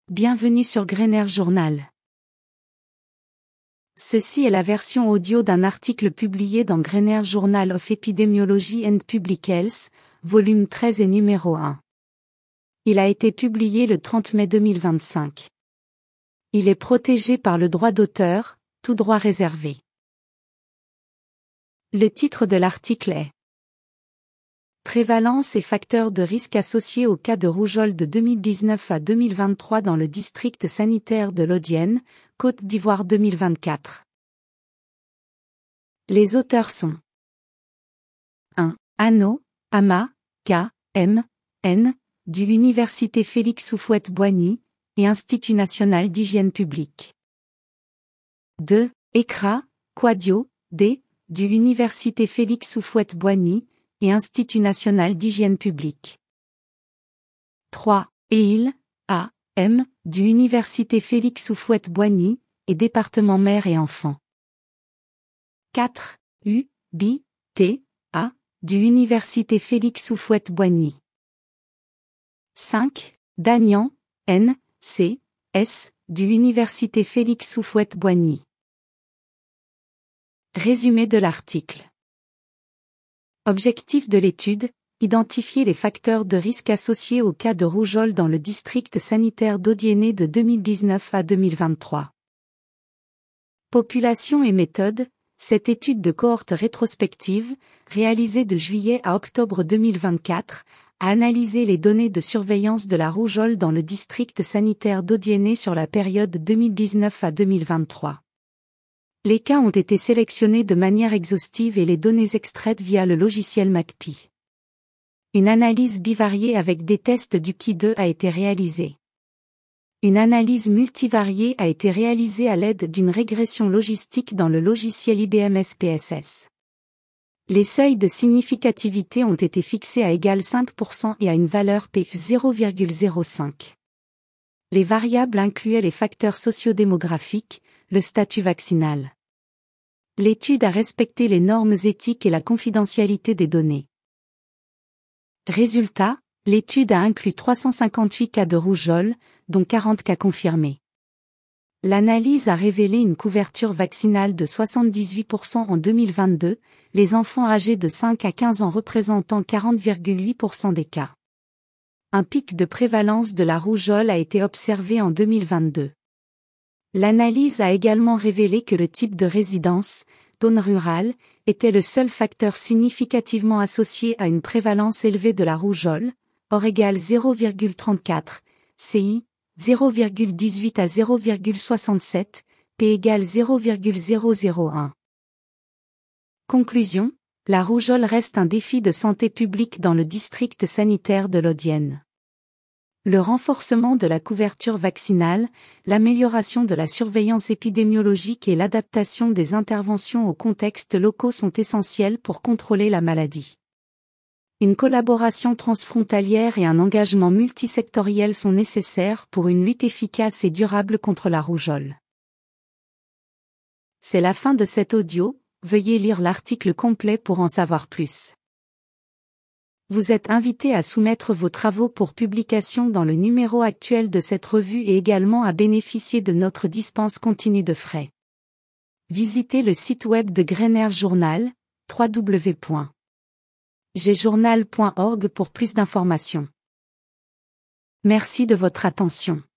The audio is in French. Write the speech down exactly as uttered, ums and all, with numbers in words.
Bienvenue sur Grainer Journal. Ceci est la version audio d'un article publié dans Grainer Journal of Epidemiology and Public Health, volume treize et numéro un. Il a été publié le trente mai deux mille vingt-cinq. Il est protégé par le droit d'auteur, tout droit réservé. Le titre de l'article est Prévalence et facteurs de risque associés au cas de rougeole de deux mille dix-neuf à deux mille vingt-trois dans le district sanitaire de Lodienne, Côte d'Ivoire deux mille vingt-quatre. Les auteurs sont un. Anno, Ama, K, M, N, du Université Félix Houphouët-Boigny, et Institut national d'hygiène publique. deux. Ekra, Quadio, D, du Université Félix Houphouët-Boigny, et Institut national d'hygiène publique. trois. Eil, A, M, du Université Félix Houphouët-Boigny, et département mère et enfant. quatre. U, B, T, A, du Université Félix Houphouët-Boigny. cinq. Dagnan, N, C, S, du Université Félix Houphouët-Boigny. Résumé de l'article. Objectif de l'étude, identifier les facteurs de risque associés au cas de rougeole dans le district sanitaire d'Odiéné de deux mille dix-neuf à deux mille vingt-trois. Population et méthode, cette étude de cohorte rétrospective, réalisée de juillet à octobre deux mille vingt-quatre, a analysé les données de surveillance de la rougeole dans le district sanitaire d'Odiéné sur la période deux mille dix-neuf à deux mille vingt-trois. Les cas ont été sélectionnés de manière exhaustive et les données extraites via le logiciel MacPy. Une analyse bivariée avec des tests du Q I deux a été réalisée. Une analyse multivariée a été réalisée à l'aide d'une régression logistique dans le logiciel I B M S P S S. Les seuils de significativité ont été fixés à égal cinq pour cent et à une valeur P zéro virgule zéro cinq. Les variables incluaient les facteurs sociodémographiques, le statut vaccinal. L'étude a respecté les normes éthiques et la confidentialité des données. Résultat, l'étude a inclus trois cent cinquante-huit cas de rougeole, dont quarante cas confirmés. L'analyse a révélé une couverture vaccinale de soixante-dix-huit pour cent en deux mille vingt-deux, les enfants âgés de cinq à quinze ans représentant quarante virgule huit pour cent des cas. Un pic de prévalence de la rougeole a été observé en deux mille vingt-deux. L'analyse a également révélé que le type de résidence, zone rurale, était le seul facteur significativement associé à une prévalence élevée de la rougeole, or égale zéro virgule trente-quatre, C I, zéro virgule dix-huit à zéro virgule soixante-sept, P égale zéro virgule zéro zéro un. Conclusion, la rougeole reste un défi de santé publique dans le district sanitaire de Lodienne. Le renforcement de la couverture vaccinale, l'amélioration de la surveillance épidémiologique et l'adaptation des interventions aux contextes locaux sont essentiels pour contrôler la maladie. Une collaboration transfrontalière et un engagement multisectoriel sont nécessaires pour une lutte efficace et durable contre la rougeole. C'est la fin de cet audio, veuillez lire l'article complet pour en savoir plus. Vous êtes invité à soumettre vos travaux pour publication dans le numéro actuel de cette revue et également à bénéficier de notre dispense continue de frais. Visitez le site web de Grainer Journal, w w w point g journal point org pour plus d'informations. Merci de votre attention.